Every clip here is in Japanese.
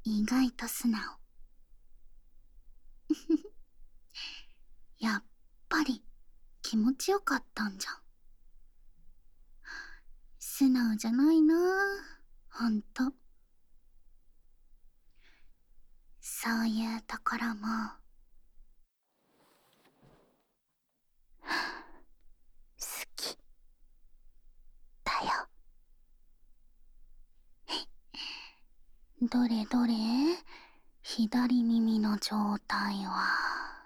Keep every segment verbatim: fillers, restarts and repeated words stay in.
意外と素直。やっぱり気持ちよかったんじゃん。素直じゃないなあ、ほんと。そういうところも好きだよ。どれどれ、左耳の状態は。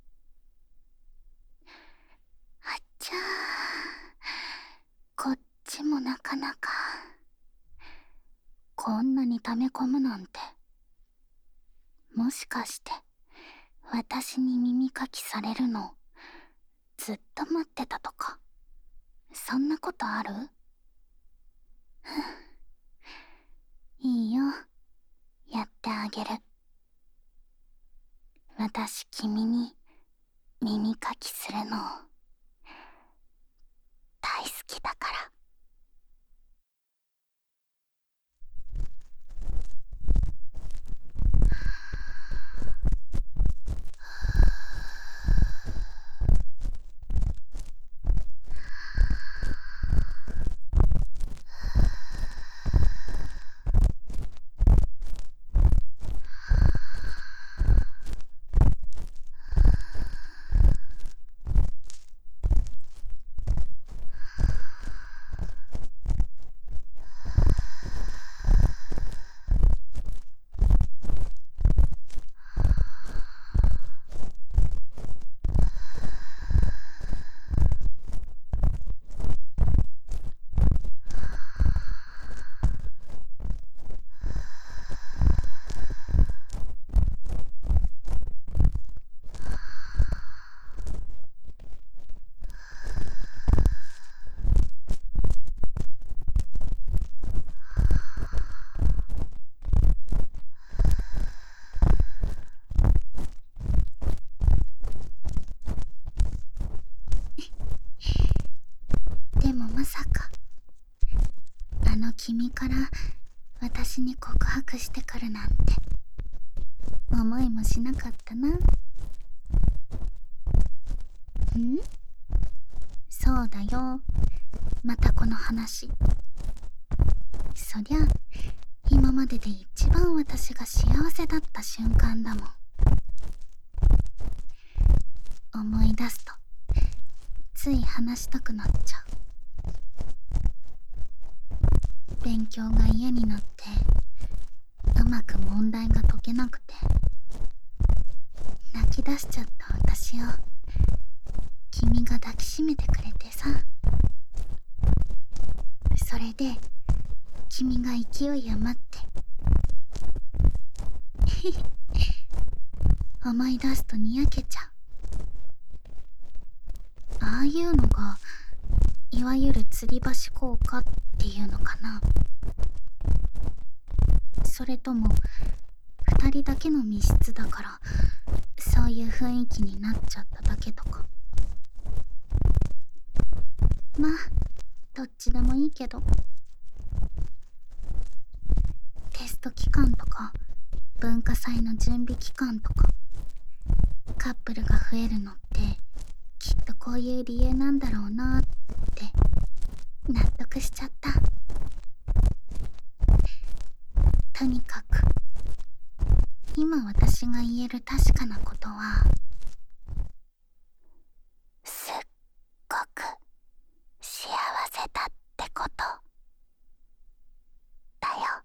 あっちゃー、こっちもなかなか。こんなに溜め込むなんて。もしかして私に耳かきされるのずっと待ってたとか、そんなことある？いいよ、やってあげる。私君に耳かきするの大好きだから。でもまさかあの君から私に告白してくるなんて思いもしなかったな。ん？そうだよ、またこの話。そりゃ今までで一番私が幸せだった瞬間だもん。思い出すとつい話したくなっちゃう。勉強が嫌になってうまく問題が解けなくて泣き出しちゃった私を君が抱きしめてくれてさ。それで君が勢い余って思い出すとにやけちゃう。ああいうのがいわゆる吊り橋効果っていうのかな。それとも二人だけの密室だからそういう雰囲気になっちゃっただけとか。まあどっちでもいいけど、テスト期間とか文化祭の準備期間とかカップルが増えるのってきっとこういう理由なんだろうなって納得しちゃった。とにかく今私が言える確かなことは、すっごく幸せだってことだよ。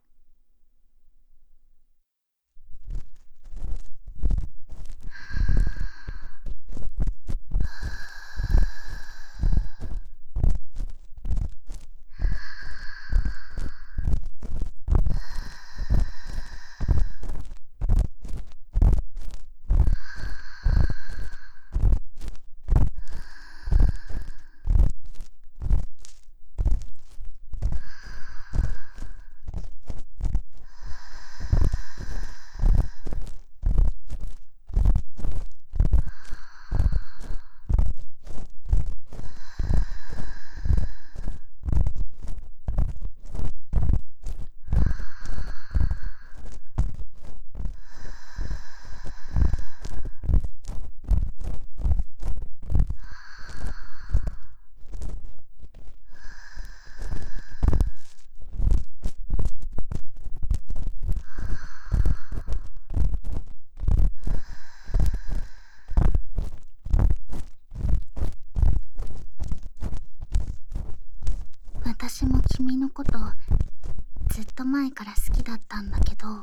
私も君のことずっと前から好きだったんだけど、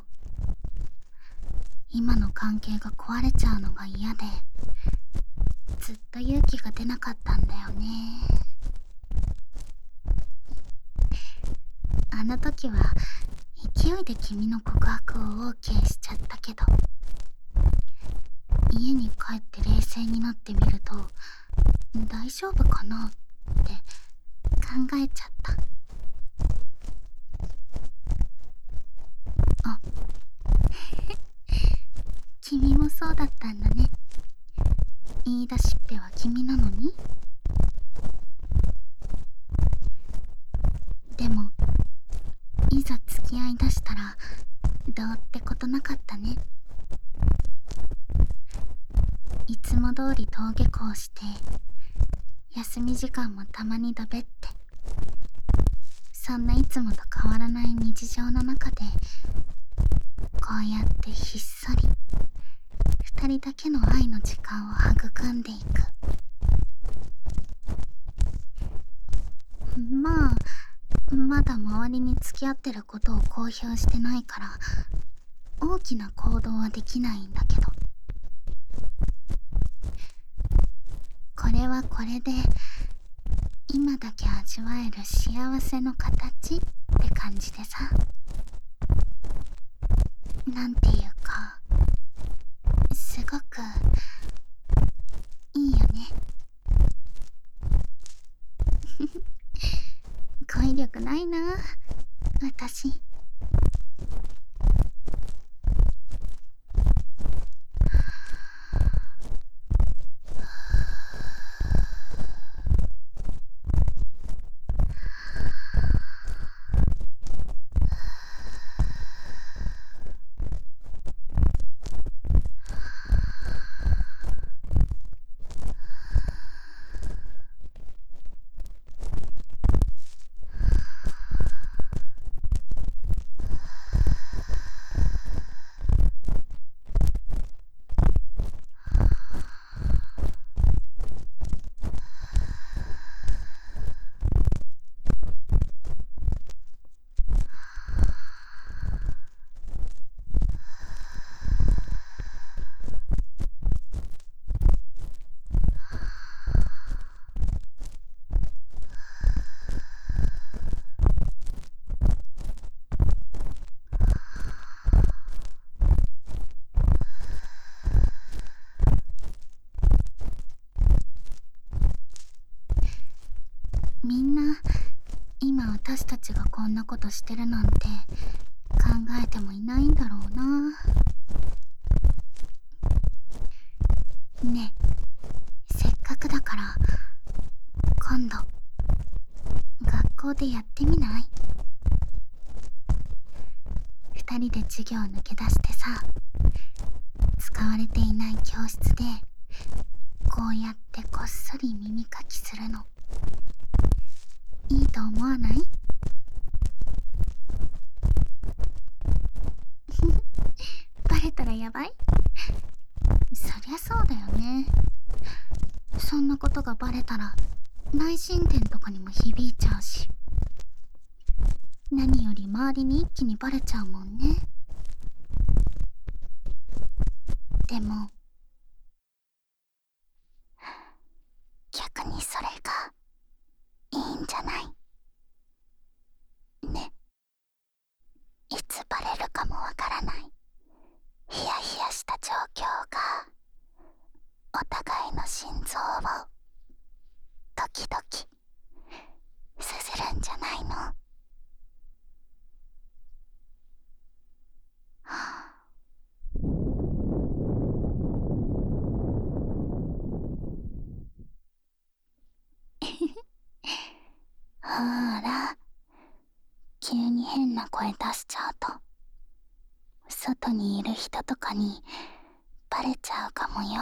今の関係が壊れちゃうのが嫌で、ずっと勇気が出なかったんだよね。あの時は勢いで君の告白を オーケー しちゃったけど、家に帰って冷静になってみると、大丈夫かなって考えちゃった。あ君もそうだったんだね。言い出しっぺは君なのに。でもいざ付き合いだしたらどうってことなかったね。いつも通り登下校して、休み時間もたまにだべって、そんないつもと変わらない日常の中で、こうやってひっそり二人だけの愛の時間を育んでいく。まあまだ周りに付き合ってることを公表してないから大きな行動はできないんだけど、これはこれで今だけ味わえる幸せの形って感じでさ、なんていうかすごくいいよね。語彙力ないな私。みんな今私たちがこんなことしてるなんて考えてもいないんだろうな。ねえ、せっかくだから今度学校でやってみない？二人で授業抜け出してさ、使われていない教室でこうやってこっそり耳かきするのいいと思わない？バレたらやばい？そりゃそうだよね。そんなことがバレたら内申点とかにも響いちゃうし、何より周りに一気にバレちゃうもんね。でも逆にそれがいいんじゃないね。いつバレるかもわからないヒヤヒヤした状況がお互いの心臓をドキドキさせるんじゃないの？はあ、ほーら、急に変な声出しちゃうと外にいる人とかにバレちゃうかもよ。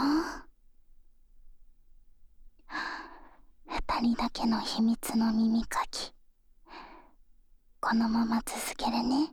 二人だけの秘密の耳かき、このまま続けるね。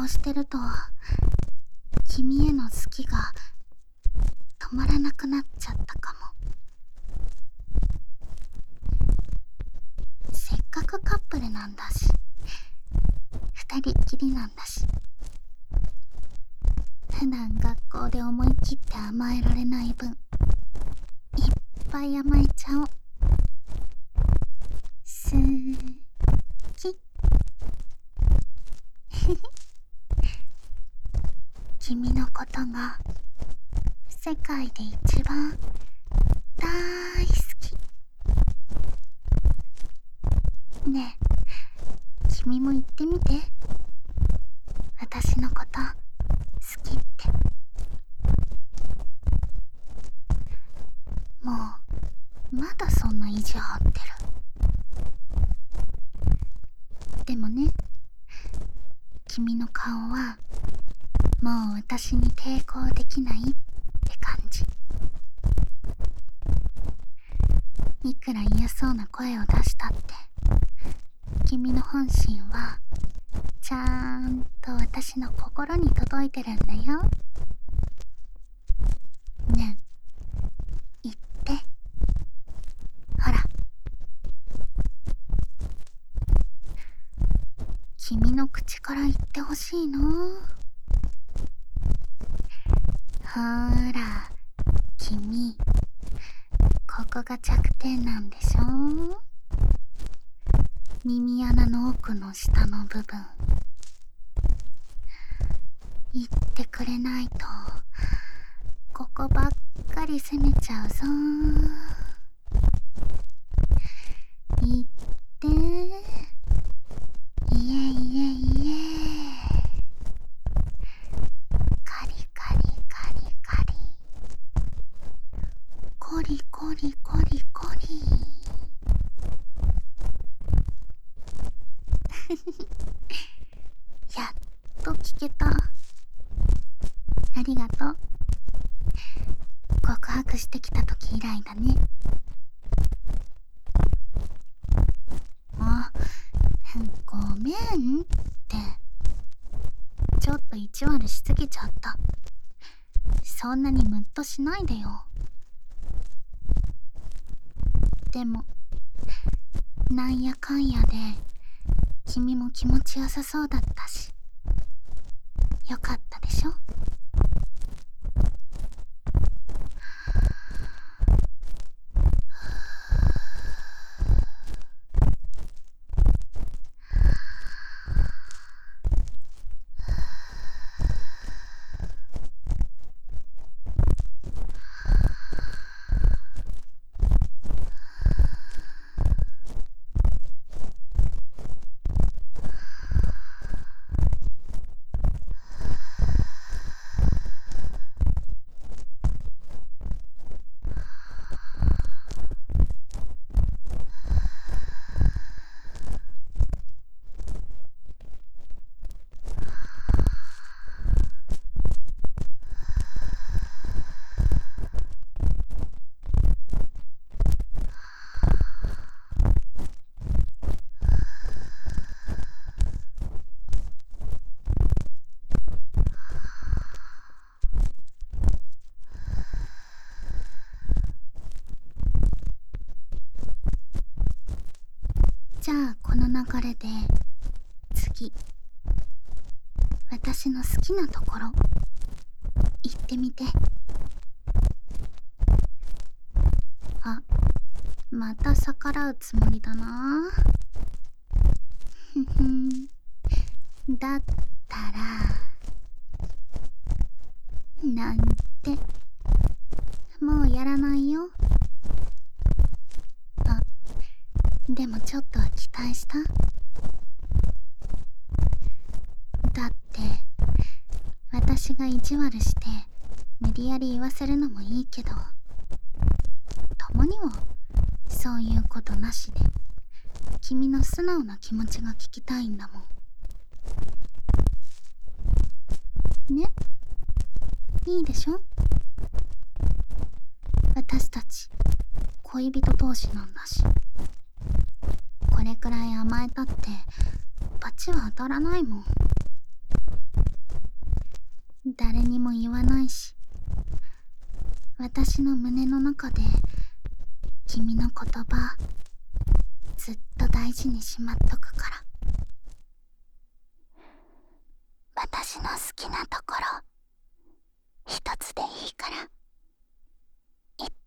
うしてると君への好きが止まらなくなっちゃったかも。せっかくカップルなんだし、二人っきりなんだし、普段学校で思い切って甘えられない分、いっぱい甘えちゃおう。すーき君のことが世界で一番大好き。ねえ、君も言ってみて。私のこと好きって。もうまだそんな意地張ってる。でもね、君の顔はもう私に抵抗できないって感じ。いくら嫌そうな声を出したって、君の本心はちゃんと私の心に届いてるんだよ。ねえ、言って。ほら、君の口から言ってほしいの。ほーら、君、ここが弱点なんでしょ。耳穴の奥の下の部分。言ってくれないとここばっかり責めちゃうぞ。言って。いえいえいえ。カリカリカリカリ、コリコリコリコリ。やっと聞けた。ありがとう。告白してきた時以来だね。あ、ごめんって。ちょっと意地悪しすぎちゃった。そんなにムッとしないでよ。でもなんやかんやで君も気持ちよさそうだったし、よかったでしょ。じゃあこの流れで次、私の好きなところ言ってみて。あ、また逆らうつもりだな。ふふん。だったらなんてもうやらないよ。あ、でもちょっとは期待した。だって私が意地悪して無理やり言わせるのもいいけど、たまにはそういうことなしで君の素直な気持ちが聞きたいんだもんね。いいでしょ。私たち恋人同士なんだし、これくらい甘えたって罰は当たらないもん。 誰にも言わないし、私の胸の中で君の言葉ずっと大事にしまっとくから。私の好きなところ一つでいいから言って。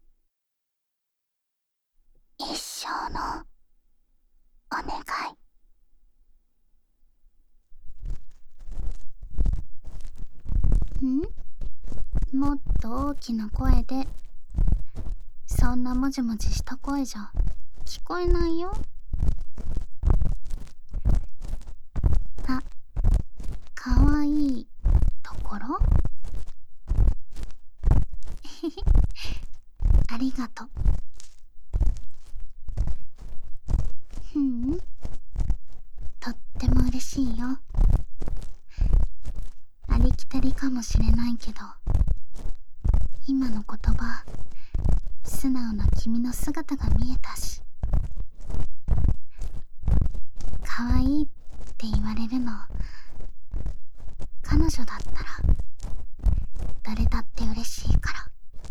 一生のお願い。ん？もっと大きな声で。そんなもじもじした声じゃ聞こえないよ。あ、かわいいところありがとう。ふん、とっても嬉しいよ。ありきたりかもしれないけど、今の言葉、素直な君の姿が見えたし、かわいいって言われるの、彼女だったら誰だって嬉しいから。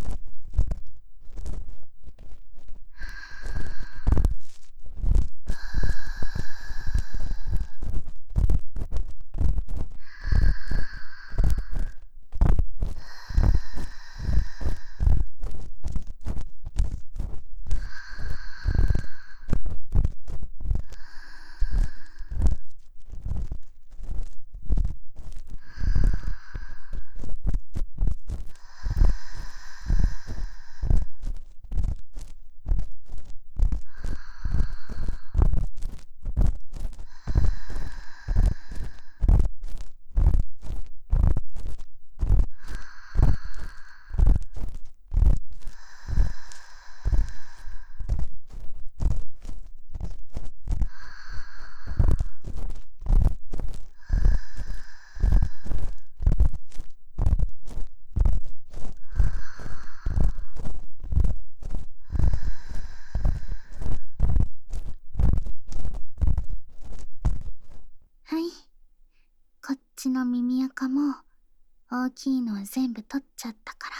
はい、こっちの耳垢も大きいのは全部取っちゃったから。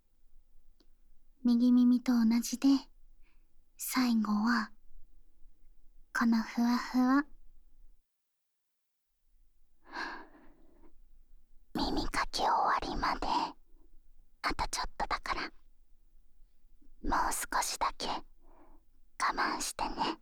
右耳と同じで、最後はこのふわふわ。耳かき終わりまであとちょっとだから、もう少しだけ我慢してね。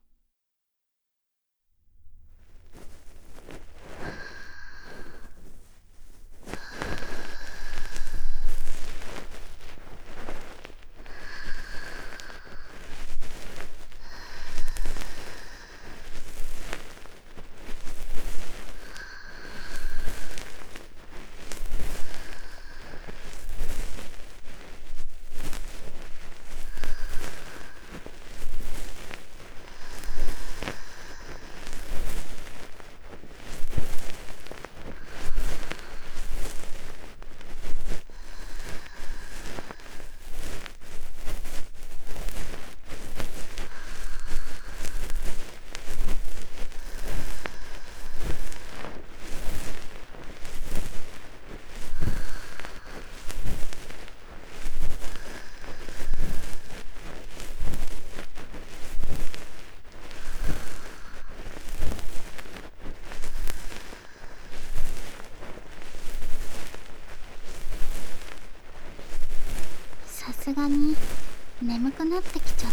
さすがに眠くなってきちゃった？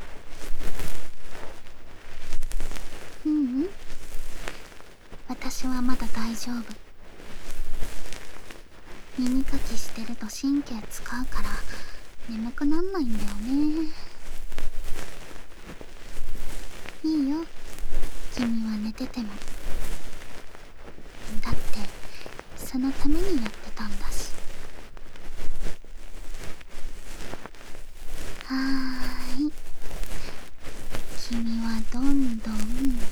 ううん、私はまだ大丈夫。耳かきしてると神経使うから眠くなんないんだよね。いいよ、君は寝てても。だってそのためにやってたんだし。はーい、君はどんどん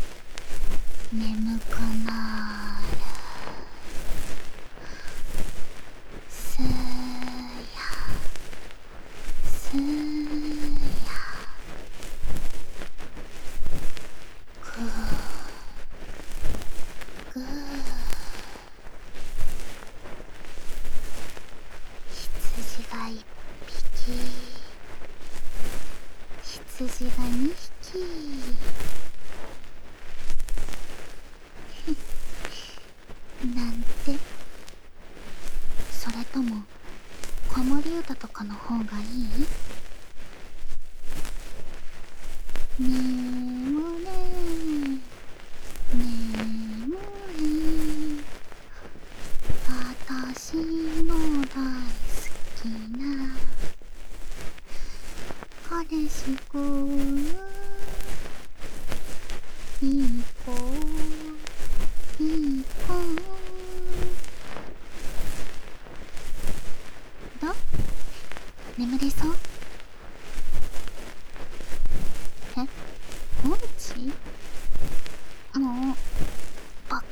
眠くなる。すーやすーや、ぐーぐー。 羊がにひき。なんて。それとも子守歌とかの方がいい？眠れ眠れ、私の大好きな彼氏くん、いい子いい子。ど？眠れそう？え？オルチ？もうバカ。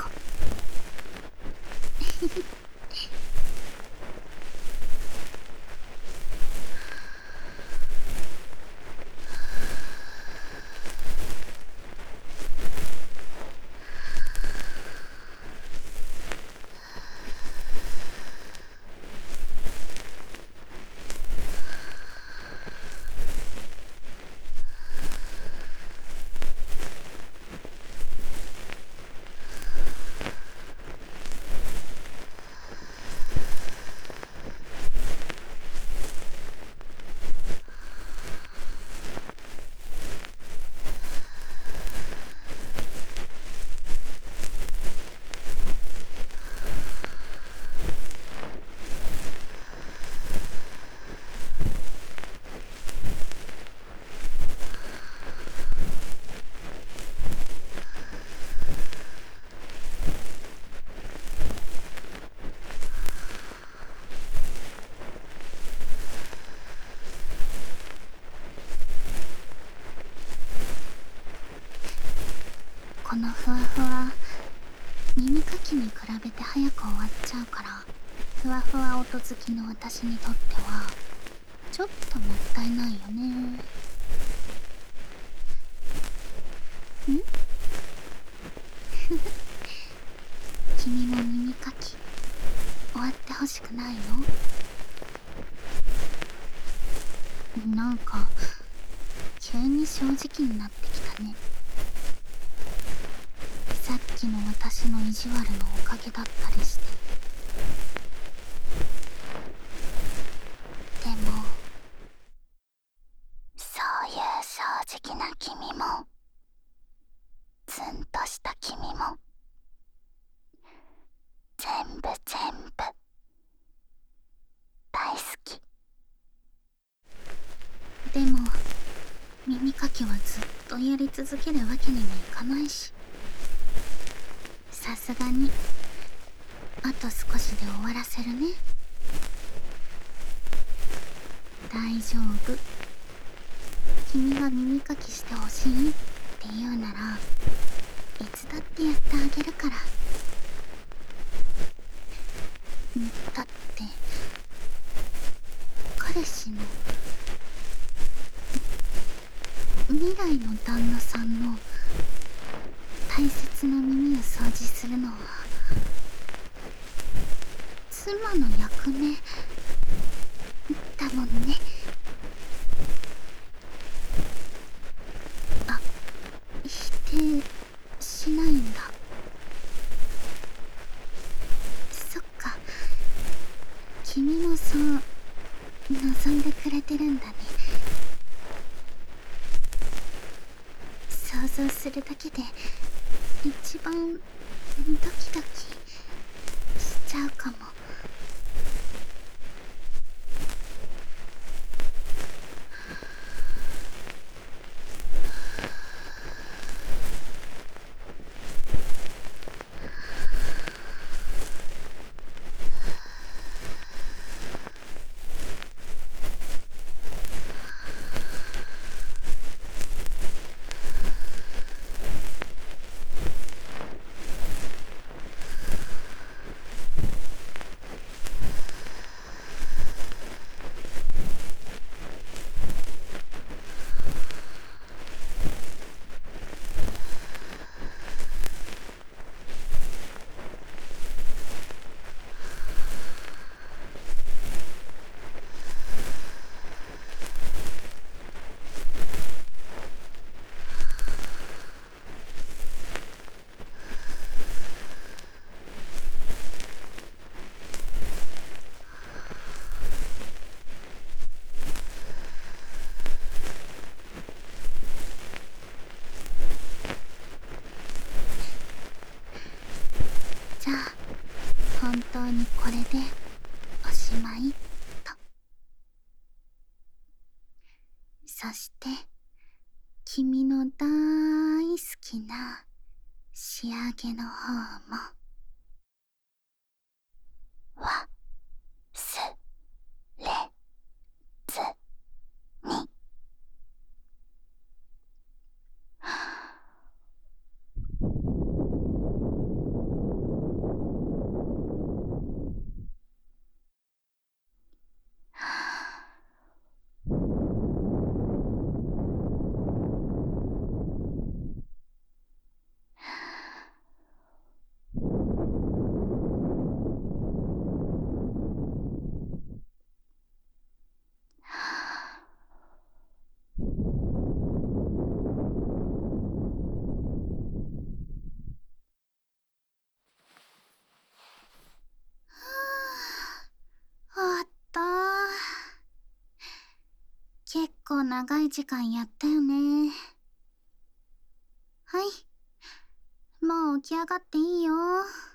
このふわふわ、耳かきに比べて早く終わっちゃうから、ふわふわ音好きの私にとってはちょっともったいないよね。ん？君も耳かき終わってほしくないの？なんか急に正直になってきたね。さっきの私の意地悪のおかげだったりして。でもそういう正直な君もツンとした君も全部全部大好き。でも耳かきはずっとやり続けるわけにもいかないし、さすがにあと少しで終わらせるね。大丈夫。君が耳かきしてほしいって言うならいつだってやってあげるから。だって彼氏の未来の旦那さんの大切な耳を掃除するのは妻の役目だもんね。あ、否定しないんだ。そっか、君もそう望んでくれてるんだね。想像するだけで一番ドキドキしちゃうかも。 でおしまいと。そして君の大好きな仕上げの方もわすれずに。終わった。結構長い時間やったよね。はい、もう起き上がっていいよ。